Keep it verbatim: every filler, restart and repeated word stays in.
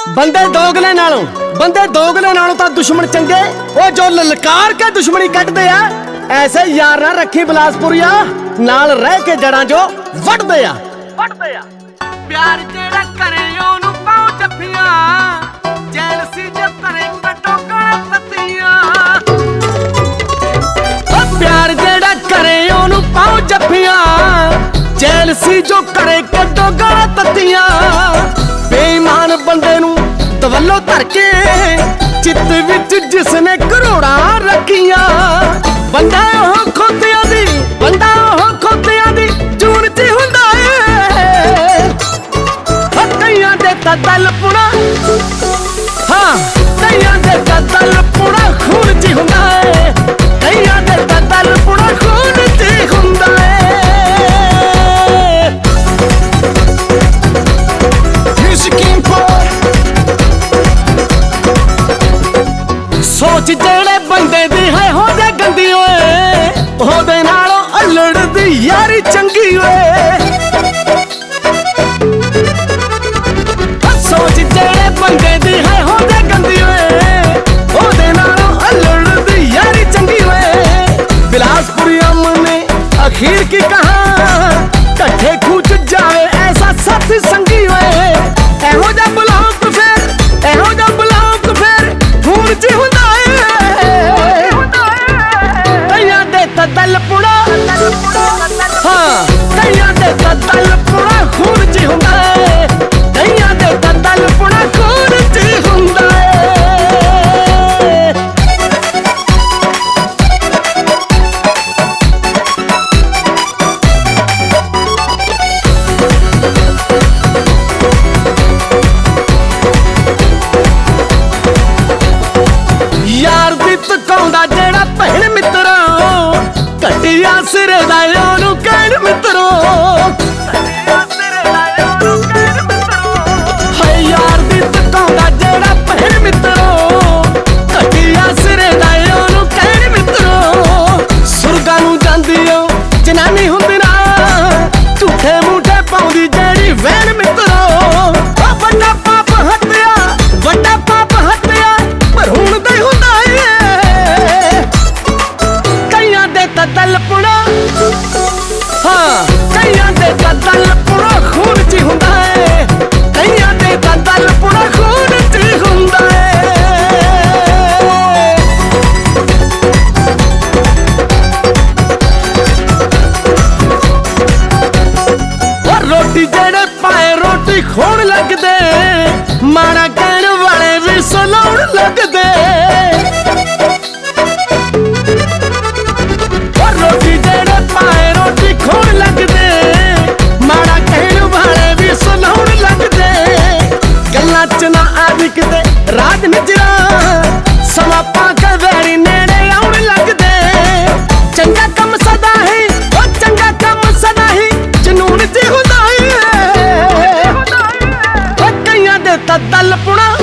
ਬੰਦੇ ਦੋਗਲੇ ਨਾਲੋਂ ਬੰਦੇ ਦੋਗਲੇ ਨਾਲੋਂ ਤਾਂ ਦੁਸ਼ਮਣ ਚੰਗੇ ਉਹ ਜੋ ਲਲਕਾਰ ਕੇ ਦੁਸ਼ਮਣੀ ਕੱਢਦੇ ਆ। ਐਸੇ ਯਾਰ ਨਾ ਰੱਖੀ ਬਿਲਾਸਪੁਰੀਆ, ਨਾਲ ਰਹਿ ਕੇ ਜੜਾਂ ਜੋ ਵੱਢਦੇ ਆ ਵੱਢਦੇ ਆ। ਪਿਆਰ ਜਿਹੜਾ ਕਰੇ ਉਹਨੂੰ ਪਾਉ ਜੱਫੀਆਂ, ਜੈਲਸੀ ਜੋ ਕਰੇ ਕੱਟੋ ਗਾਲਾਂ ਤੱਤੀਆਂ। ਉਹ ਪਿਆਰ ਜਿਹੜਾ ਕਰੇ ਉਹਨੂੰ ਪਾਉ ਜੱਫੀਆਂ, ਜੈਲਸੀ ਜੋ ਕਰੇ ਕੱਟੋ ਗਾਲਾਂ ਤੱਤੀਆਂ। ਬੇਈਮਾਨ ਬੰਦੇ ਨੂੰ ਦਵੱਲੋਂ ਧਰ ਕੇ ਚਿੱਤ ਵਿੱਚ ਜਿਸਨੇ ਕਰੋੜਾਂ ਰੱਖੀਆਂ। ਬੰਦਾ ਉਹ ਖੋਤਿਆਂ ਦੀ ਬੰਦਾ ਉਹ ਖੋਤਿਆਂ ਦੀ ਜੂਨ ਚ ਹੁੰਦਾ ਏ। ਕਈਆਂ ਦੇ ਤਾਂ ਦਲ ਪੁਣਾ, ਹਾਂ ਕਈਆਂ ਦੇ ਤਾਂ ਦਲ ਪੁਣਾ ਖੂਨ ਚ ਹੁੰਦਾ ਏ। ਕਈਆਂ ਦੇ ਤਾਂ ਦਲ ਪੁਣਾ ਖੂਨ ਚ ਹੁੰਦਾ ਏ। ਸੋਚ ਜਿਹੜੇ ਬੰਦੇ ਦੀ ਹੈ ਹੋ ਜਾ ਗੰਦੀ ਓਏ, ਉਹਦੇ ਨਾਲੋਂ ਅਲੜ ਦੀ ਯਾਰੀ ਚੰਗੀ ਓਏ। ਸੋਚ ਜਿਹੜੇ ਬੰਦੇ ਦੀ ਹੈ ਹੋ ਜਾ ਗੰਦੀ ਓਏ, ਉਹਦੇ ਨਾਲੋਂ ਅਲੜ ਦੀ ਯਾਰੀ ਚੰਗੀ ਓਏ। ਬਿਲਾਸਪੁਰੀ ਅਮਨ ਨੇ ਅਖੀਰ ਕੀ ਕਹਾ, ਇਕੱਠੇ ਖੂਚ ਜਾਵੇ ਐਸਾ ਸਾਥੀ ਸੰਗੀ ਓਏ। ਇਹੋ ਜਿਹਾ ਬਲੌਕ ਫੇਰ ਇਹੋ ਜਿਹਾ ਬਲੌਕ ਫੇਰ ਖੂਨ ਚ ਹੁੰਦਾ ਦਲ ਪੁਣਾ, ਹਾਂ ਕਈਆਂ ਦੇ ਤਾਂ ਦਲ ਪੁਣਾ ਖੂਨ ਚ ਹੁੰਦਾ ਏ। ਕਈਆਂ ਦੇ ਤਾਂ ਦਲ ਪੁਣਾ ਖੂਨ ਚ ਹੁੰਦਾ ਏ। ਯਾਰ ਦੀ ਤਕਾਉਂਦਾ ਜਿਹੜਾ ਭੈਣ ਮਿੱਤਰਾ, ਘਟਿਆ ਸਿਰੇ ਦਾ ਉਹਨੂੰ ਕਹਿਣ ਮਿੱਤਰੋ। ਹਾਏ ਯਾਰ ਦੀ ਤਕਾਉਂਦਾ ਜਿਹੜਾ ਭੈਣ ਮਿੱਤਰੋ, ਘਟਿਆ ਸਿਰੇ ਦਾ ਉਹਨੂੰ ਕਹਿਣ ਮਿੱਤਰੋ। ਸੁਰਗਾਂ ਨੂੰ ਜਾਂਦੀ ਓ ਜਨਾਨੀ ਹੁੰਦੀ ਨਾ, ਝੂਠੇ ਮੂਠੇ ਪਾਉਂਦੀ ਜਿਹੜੀ ਵੈਣ ਮਿੱਤਰੋ। ਵੱਡਾ ਪਾਪ ਹੱਤਿਆ ਵੱਡਾ ਪਾਪ ਹੱਤਿਆ ਪਰ ਹੁਣ ਦਾ ਹੁੰਦਾ ਏ। ਕਈਆਂ ਦੇ ਤਾਂ ਦਲ ਪੁਣਾ, ਹਾਂ ਕਈਆਂ ਦੇ ਤਾਂ ਦਲ ਪੁਣਾ ਖੂਨ ਚ ਹੁੰਦਾ ਏ। ਕਈਆਂ ਦੇ ਤਾਂ ਦਲ ਪੁਣਾ ਖੂਨ ਚ ਹੁੰਦਾ ਏ। ਉਹ ਰੋਟੀ ਜਿਹੜੇ ਪਾਏ ਰੋਟੀ ਖੋਣ ਲੱਗਦੇ, ਮਾੜਾ ਕਹਿਣ ਵਾਲੇ ਵੀ ਸੁਲਾਉਣ ਲੱਗਦੇ। ਰੋਟੀ ਜਿਹੜੇ ਪਾਏ ਰੋਟੀ ਖੋਣ ਲੱਗਦੇ, ਮਾੜਾ ਕਹਿਣ ਵਾਲੇ ਵੀ ਸੁਣਾਉਣ ਲੱਗਦੇ। ਗੱਲਾਂ ਚ ਨਾ ਆਦੀ ਕਿਤੇ ਰਾਜ ਨਿਜਰਾ, ਸਮਾਂ ਪਾ ਕੇ ਵੈਰੀ ਨੇੜੇ ਆਉਣ ਲੱਗਦੇ। ਚੰਗਾ ਕੰਮ ਸਦਾ ਹੀ ਉਹ ਚੰਗਾ ਕੰਮ ਸਦਾ ਹੀ ਜਨੂਨ ਚ ਹੁੰਦਾ ਏ। ਕਈਆਂ ਦੇ ਤਾਂ ਦਲ ਪੁਣਾ,